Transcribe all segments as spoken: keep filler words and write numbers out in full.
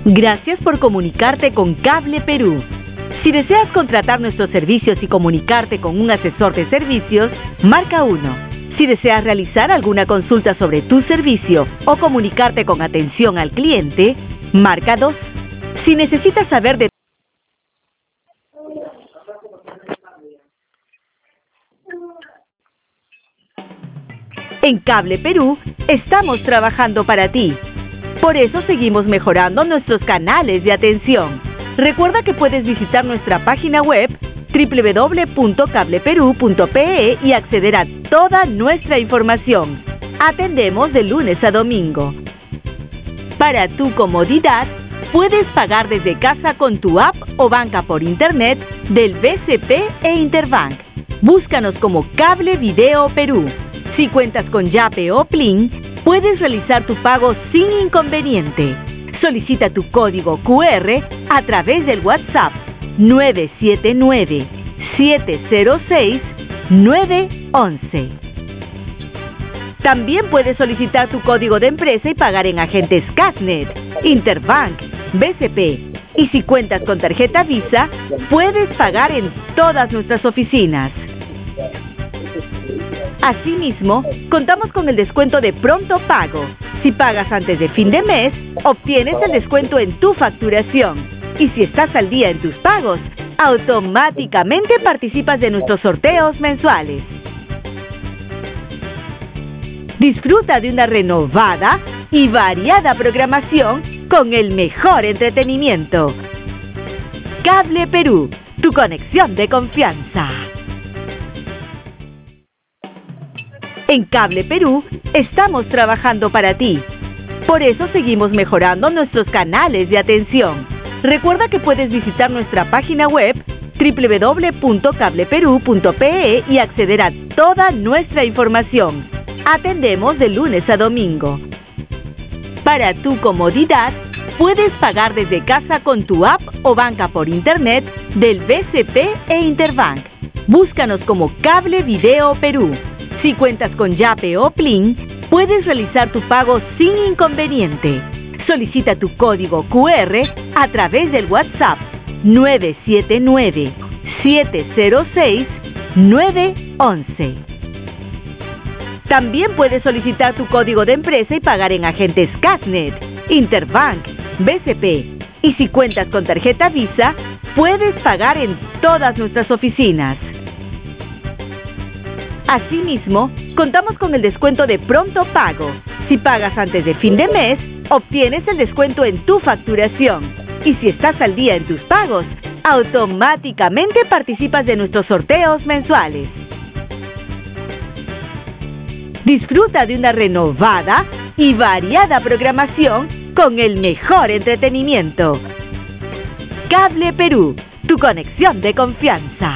Gracias por comunicarte con Cable Perú. Si deseas contratar nuestros servicios y comunicarte con un asesor de servicios, marca uno. Si deseas realizar alguna consulta sobre tu servicio o comunicarte con atención al cliente, marca dos. Si necesitas saber de En Cable Perú, estamos trabajando para ti. Por eso seguimos mejorando nuestros canales de atención. Recuerda que puedes visitar nuestra página web doble u doble u doble u punto cable perú punto pe e y acceder a toda nuestra información. Atendemos de lunes a domingo. Para tu comodidad, puedes pagar desde casa con tu app o banca por internet del B C P e Interbank. Búscanos como Cable Video Perú. Si cuentas con Yape o Plin, puedes realizar tu pago sin inconveniente. Solicita tu código cu erre a través del WhatsApp nueve siete nueve, siete cero seis, nueve once. También puedes solicitar tu código de empresa y pagar en agentes Casnet, Interbank, B C P. Y si cuentas con tarjeta Visa, puedes pagar en todas nuestras oficinas. Asimismo, contamos con el descuento de pronto pago. Si pagas antes de fin de mes, obtienes el descuento en tu facturación. Y si estás al día en tus pagos, automáticamente participas de nuestros sorteos mensuales. Disfruta de una renovada y variada programación con el mejor entretenimiento. Cable Perú, tu conexión de confianza. En Cable Perú, estamos trabajando para ti. Por eso seguimos mejorando nuestros canales de atención. Recuerda que puedes visitar nuestra página web doble u doble u doble u punto cable perú punto pe e y acceder a toda nuestra información. Atendemos de lunes a domingo. Para tu comodidad, puedes pagar desde casa con tu app o banca por internet del B C P e Interbank. Búscanos como Cable Video Perú. Si cuentas con Yape o Plin, puedes realizar tu pago sin inconveniente. Solicita tu código cu erre a través del WhatsApp nueve siete nueve, siete cero seis, nueve once. También puedes solicitar tu código de empresa y pagar en agentes Casnet, Interbank, B C P. Y si cuentas con tarjeta Visa, puedes pagar en todas nuestras oficinas. Asimismo, contamos con el descuento de pronto pago. Si pagas antes de fin de mes, obtienes el descuento en tu facturación. Y si estás al día en tus pagos, automáticamente participas de nuestros sorteos mensuales. Disfruta de una renovada y variada programación con el mejor entretenimiento. Cable Perú, tu conexión de confianza.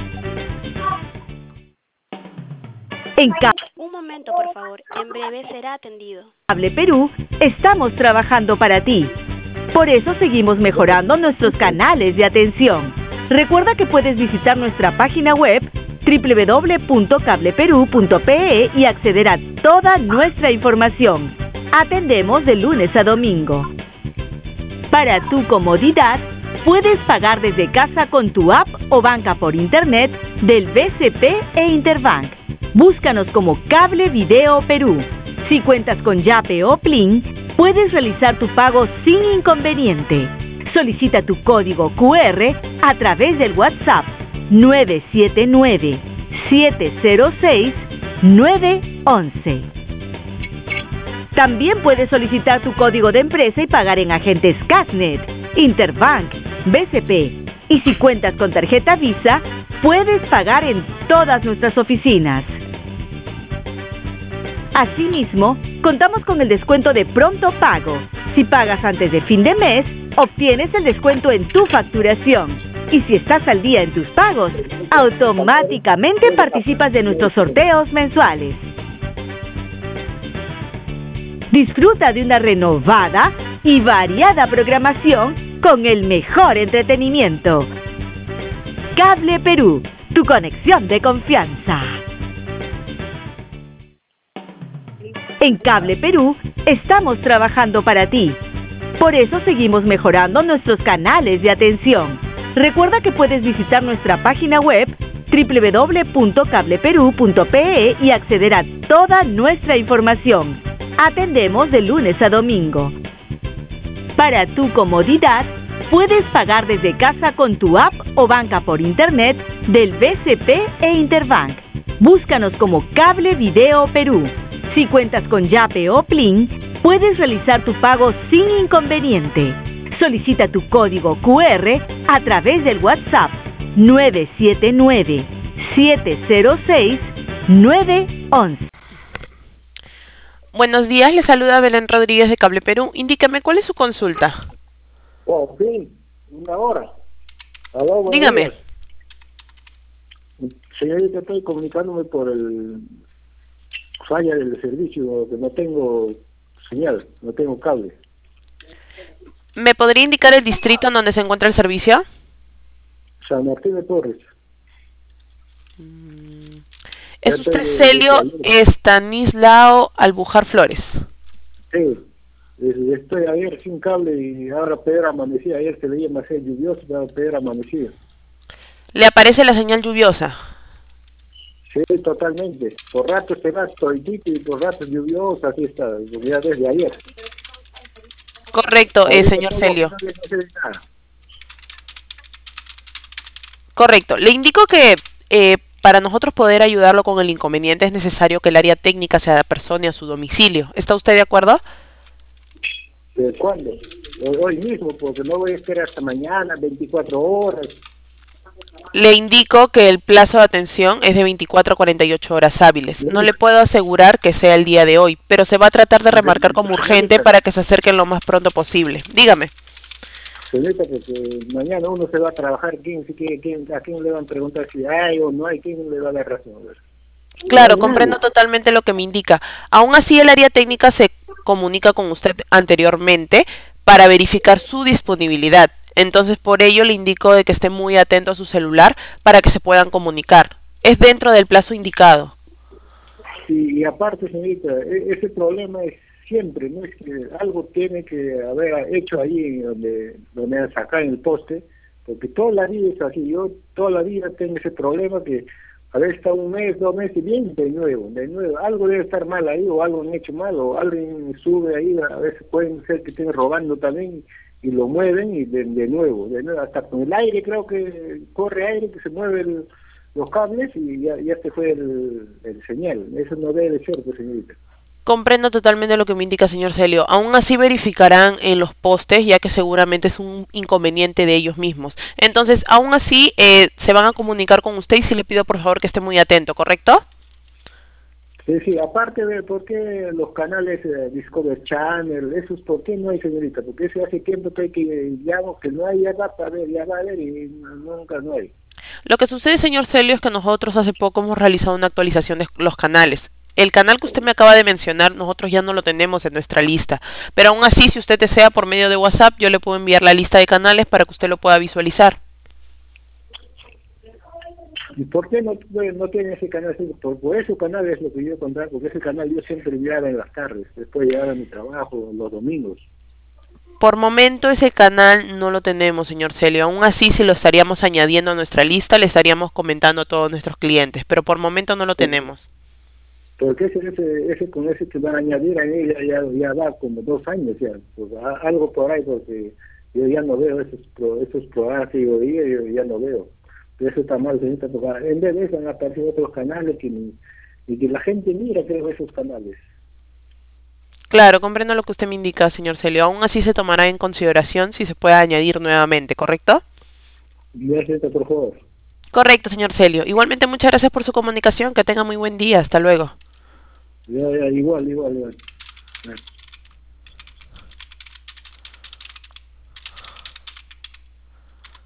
En Un momento, por favor. En breve será atendido. Cable Perú, estamos trabajando para ti. Por eso seguimos mejorando nuestros canales de atención. Recuerda que puedes visitar nuestra página web doble u doble u doble u punto cable perú punto pe e y acceder a toda nuestra información. Atendemos de lunes a domingo. Para tu comodidad, puedes pagar desde casa con tu app o banca por internet del B C P e Interbank. Búscanos como Cable Video Perú. Si cuentas con Yape o Plin, puedes realizar tu pago sin inconveniente. Solicita tu código cu erre a través del WhatsApp nueve siete nueve, siete cero seis, nueve once. También puedes solicitar tu código de empresa y pagar en agentes Casnet, Interbank, B C P. Y si cuentas con tarjeta Visa, puedes pagar en todas nuestras oficinas. Asimismo, contamos con el descuento de pronto pago. Si pagas antes de fin de mes, obtienes el descuento en tu facturación. Y si estás al día en tus pagos, automáticamente participas de nuestros sorteos mensuales. Disfruta de una renovada y variada programación con el mejor entretenimiento. Cable Perú, tu conexión de confianza. En Cable Perú, estamos trabajando para ti. Por eso seguimos mejorando nuestros canales de atención. Recuerda que puedes visitar nuestra página web doble u doble u doble u punto cableperú punto pe y acceder a toda nuestra información. Atendemos de lunes a domingo. Para tu comodidad, puedes pagar desde casa con tu app o banca por internet del B C P e Interbank. Búscanos como Cable Video Perú. Si cuentas con Yape o Plin, puedes realizar tu pago sin inconveniente. Solicita tu código Q R a través del WhatsApp nueve siete nueve, siete cero seis, nueve uno uno. Buenos días, le saluda Belén Rodríguez de Cable Perú. Indíqueme, ¿cuál es su consulta? Oh, sí, una hora. Aló, Dígame. Días. Señorita, estoy comunicándome por el falla del servicio, que no tengo señal, no tengo cable. ¿Me podría indicar el distrito en donde se encuentra el servicio? San Martín de Porres. Mm. ¿Es usted Celio Estanislao Albujar Flores? Sí, estoy ayer sin cable y ahora peor amanecida. Ayer se veía más lluvioso, pero peor amanecida. ¿Le aparece la señal lluviosa? Sí, totalmente. Por ratos se va toditito y por ratos lluviosa, así está, ya desde ayer. Correcto, eh, señor Celio. Correcto. Le indico que eh, para nosotros poder ayudarlo con el inconveniente es necesario que el área técnica se apersone a su domicilio. ¿Está usted de acuerdo? ¿De cuándo? Hoy mismo, porque no voy a esperar hasta mañana, veinticuatro horas. Le indico que el plazo de atención es de veinticuatro a cuarenta y ocho horas hábiles. No le puedo asegurar que sea el día de hoy, pero se va a tratar de remarcar como urgente para que se acerquen lo más pronto posible. Dígame. Señorita, porque mañana uno se va a trabajar, ¿quién, quién, quién, ¿a quién le van a preguntar si hay o no hay? ¿Quién le va a dar razón? Claro, comprendo totalmente lo que me indica. Aún así, el área técnica se comunica con usted anteriormente para verificar su disponibilidad. Entonces, por ello le indico de que esté muy atento a su celular para que se puedan comunicar. Es dentro del plazo indicado. Sí, y aparte, señorita, ese problema es siempre, no es que algo tiene que haber hecho ahí donde, donde sacar el poste, porque toda la vida es así. Yo toda la vida tengo ese problema que a veces está un mes, dos meses, bien de nuevo, de nuevo. Algo debe estar mal ahí, o algo han hecho mal, o alguien sube ahí, a veces pueden ser que estén robando también, y lo mueven y de, de nuevo, de nuevo, hasta con el aire, creo que corre aire, que se mueven los cables y ya, ya se fue el, el señal. Eso no debe ser, pues, señorita. Comprendo totalmente lo que me indica, señor Celio. Aún así verificarán en los postes, ya que seguramente es un inconveniente de ellos mismos. Entonces, aún así, eh, se van a comunicar con usted y sí le pido por favor que esté muy atento, ¿correcto? Sí, sí, aparte de por qué los canales eh, Discovery Channel, esos, ¿por qué no hay, señorita? Porque eso hace tiempo que, que ya que no hay, ya va a ver, ya va a haber y nunca no hay. Lo que sucede, señor Celio, es que nosotros hace poco hemos realizado una actualización de los canales. El canal que usted me acaba de mencionar, nosotros ya no lo tenemos en nuestra lista. Pero aún así, si usted desea por medio de WhatsApp, yo le puedo enviar la lista de canales para que usted lo pueda visualizar. ¿Y por qué no, no tiene ese canal? Por, por ese canal es lo que yo contar, porque ese canal yo siempre miraba en las tardes, después de llegar a mi trabajo los domingos. Por momento ese canal no lo tenemos, señor Celio. Aún así, si lo estaríamos añadiendo a nuestra lista, le estaríamos comentando a todos nuestros clientes, pero por momento no lo tenemos. Porque ese, ese, ese con ese que van a añadir a ella ya, ya va como dos años ya, pues, a, algo por ahí, porque yo ya no veo esos, pro, esos programas que yo veía, yo ya no veo. Eso está mal, señorita, porque en vez de eso han aparecido otros canales que, y que la gente mira, creo, esos canales. Claro, comprendo lo que usted me indica, señor Celio. Aún así se tomará en consideración si se puede añadir nuevamente, ¿correcto? Gracias, por favor. Correcto, señor Celio. Igualmente, muchas gracias por su comunicación. Que tenga muy buen día. Hasta luego. Ya, ya, igual, igual, igual. Ya.